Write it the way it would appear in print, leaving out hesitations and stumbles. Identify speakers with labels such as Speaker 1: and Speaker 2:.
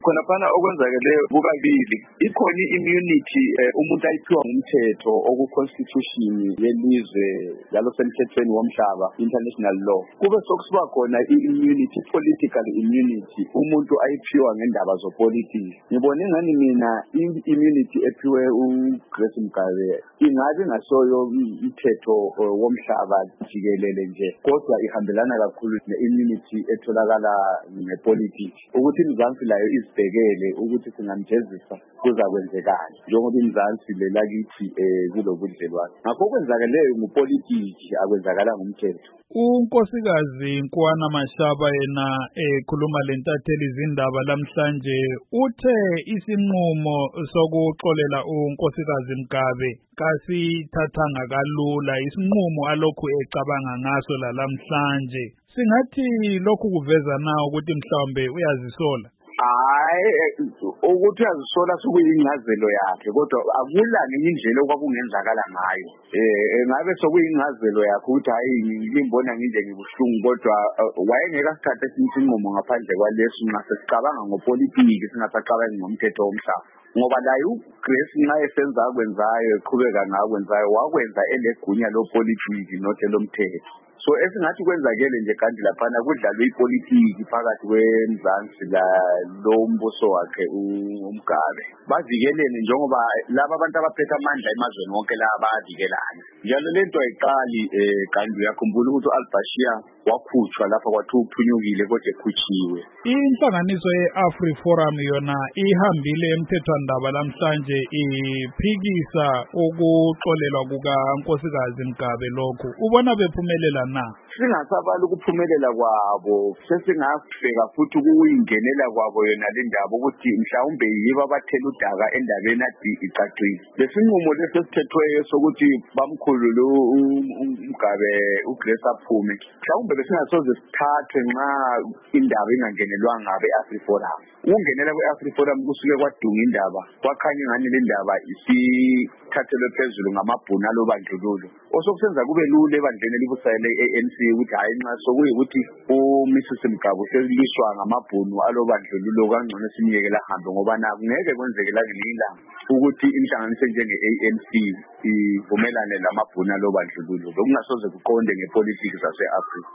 Speaker 1: Khona phana okwenzakele kukabili ikhona immunity umuntu ayiphiwa ngumthetho oku-constitution yelizwe yalo semthethweni womhlaba, international law. Kube sokusiba khona i-immunity, political immunity umuntu ayiphiwa ngendaba zopolitiki. Ngibona ingani mina immunity ephiwe uGrace Mgabe ingabe ngasoyo umthetho womhlaba jikelele nje, kodwa ihambelana kakhulu ne-immunity etholakala ngepolitiki, ukuthi iMzansi layo izibhekele ukuthi singamjezisa kuzakwenzekani njengoba iMzansi lelakithi kulobudlelwane. Ngakho kwenzakeleyo ngupolitiki, akwenzakala ngumthetho.
Speaker 2: uNkosikazi Nkwana Mashaba yena ekhuluma lentatheli izindaba lamhlanje uthe isinqumo sokuxolela uNkosikazi Mgabe kasithathanga kalula, isinqumo alokhu ecabanga ngaso lamhlanje. Singathi lokhu kuveza na ukuthi mhlawumbe uyazisola?
Speaker 1: Hayi, ukuthi uyazisola sokuyingazelo yakhe, kodwa akulani indlela okwakungenzakala ngayo. Ngabe sokuyingazelo yakhe ukuthi hayi ngimbona nginje ngibuhlungu, kodwa wayengeke asithathe isinqumo ngaphandle kwaleso nxa sesicabanga ngopolitiki singasacabangi ngomthetho womhlaba. Ngoba laye uGrace nxa esenza akwenzayo eqhubeka ngakwenzayo wakwenza elegunya lopolitiki not elomthetho. So esingathi kwenzakele nje kanti laphana kudlalwe ipolitiki phakathi kweMzansi lo mbuso wakhe uMgabe. Bavikelene njengoba laba abantu abaphethe amandla emazweni wonke la bayavikelana. Njalo lento ayiqali kanti uyakhumbula ukuthi uAl-Bashir wakhutshwa lapha kwathi uphunyukile kodwa ekhutshiwe.
Speaker 2: Inhlanganiso ye-AfriForum yona ihambile emthethwandaba lamhlanje iphikisa ukuxolelwa kukaNkosikazi Mgabe. Lokhu ubona bephumelela na?
Speaker 1: Singasabali ukuphumelela kwabo, sesingafika futhi ukuyingenela kwabo yona le ndaba ukuthi mhlawumbe yibo abathela udaka endabeni adi icacile. Lesinqumo lesesithethweyo sokuthi bamkhulule uMgabe uGrace aphume, mhlawumbe besingasoze sithathwe nxa indaba ingangenelwanga ngabe-AfriForum. Ukungenela kwe-AfriForum kusuke kwadunga indaba, kwakhanya ngani le ndaba isithathelwe phezulu ngamabhunu alobandlululo, osokusenza kube lula ebandleni elibusayele ANC ukuthi hayi nxa sokuyikuthi uMrs Mgabe uselishwa ngamabhunu alobandlululo kangcono simyekela hambe, ngoba ngeke kwenzeke langelinye ilanga ukuthi inhlanganiso njenge-ANC ivumelane lamabhunu alobandlululo. Bekungasoze kuqonde ngepolitiki zase-Afrika.